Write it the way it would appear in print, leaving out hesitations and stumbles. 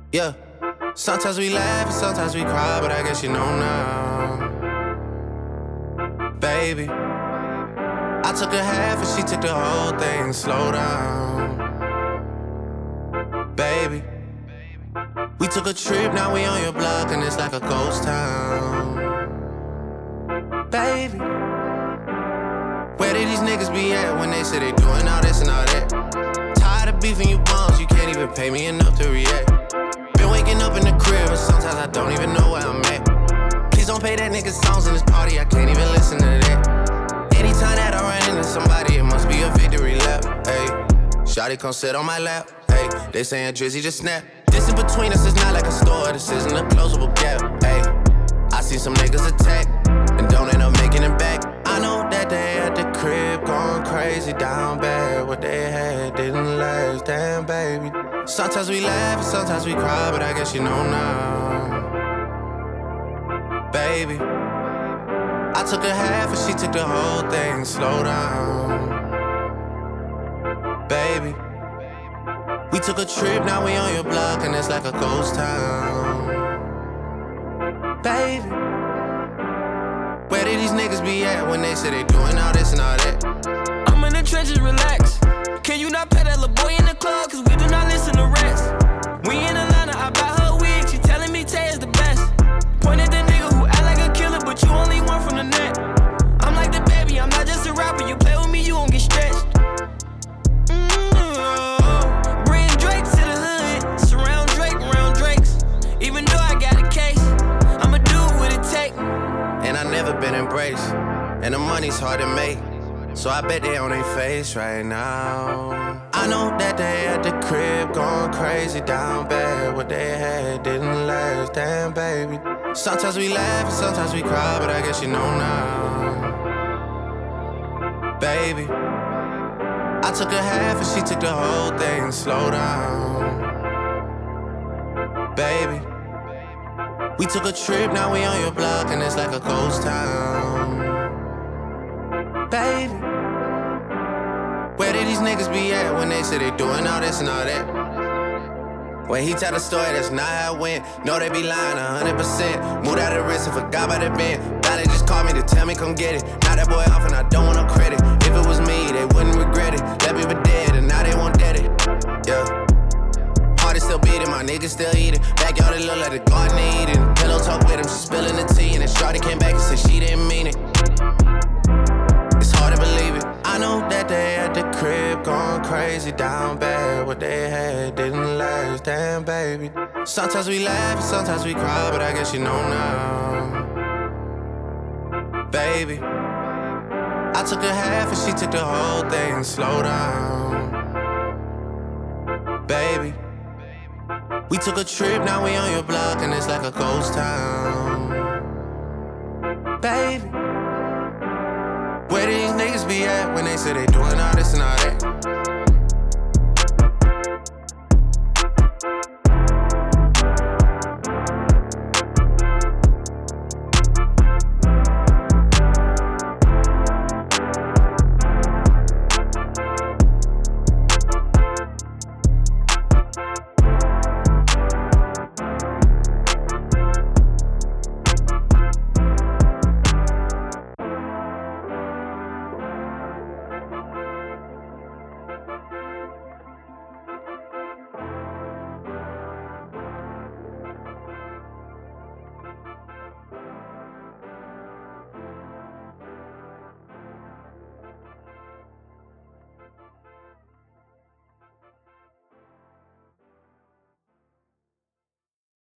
Yeah. Sometimes we laugh and sometimes we cry, but I guess you know now. Baby, I took a half and she took the whole thing. Slow down. Baby, we took a trip, now we on your block and it's like a ghost town. Baby, where did these niggas be at when they say they doing all this and all that? Tired of beefing you bums, you can't even pay me enough to react. Been waking up in the crib and sometimes I don't even know where I'm at. Please don't play that nigga songs in this party, I can't even listen to that. Anytime that I run into somebody, it must be a victory lap. Ayy, shawty come sit on my lap. Ayy, they saying Drizzy just snap. This in between us is not like a store, this isn't a closable gap. Ayy, I see some niggas attack and don't end up making it back. I know that they at the crib going crazy down bad. What they had didn't last, damn baby. Sometimes we laugh and sometimes we cry, but I guess you know now. Baby, I took a half and she took the whole thing. Slow down. Baby, we took a trip, now we on your block and it's like a ghost town. Baby, where did these niggas be at when they say they doing all this and all that? I'm in the trenches, relax. Can you not pet that little boy in the club? Cause we do not listen to rest. We in Atlanta, I buy her wig. She telling me Tay is the best. Point at the nigga who act like a killer, but you only one from the net. I'm like the baby, I'm not just a rapper. You play with me, you gon' get stretched. Bring Drake to the hood. Surround Drake around Drakes. Even though I got a case, I'ma do what it take. And I never been embraced, and the money's hard to make, so I bet they on their face right now. I know that they at the crib going crazy down bad. What they had didn't last, damn baby. Sometimes we laugh and sometimes we cry, but I guess you know now. Baby, I took a half and she took the whole thing. Slow down. Baby, we took a trip, now we on your block and it's like a ghost town. Baby, where did these niggas be at when they say they doing all this and all that? When he tell the story, that's not how it went. No, they be lying 100%. Moved out of the risk and forgot about the bend. Now they just called me to tell me come get it. Now that boy off and I don't want no credit. If it was me, they wouldn't regret it. Left me for dead and now they won't dead it. Yeah. Heart is still beating, my niggas still eating. Backyard it look like the garden they eating. Pillow talk with him, she spilling the tea. And then Shawty came back and said she didn't mean it. It's hard to believe it. I know that they at the crib going crazy down bad. What they had didn't last, damn baby. Sometimes we laugh and sometimes we cry, but I guess you know now. Baby, I took a half and she took the whole thing. Slow down. Baby, we took a trip, now we on your block and it's like a ghost town. Baby, where did these niggas be at when they say they doing all this and all that?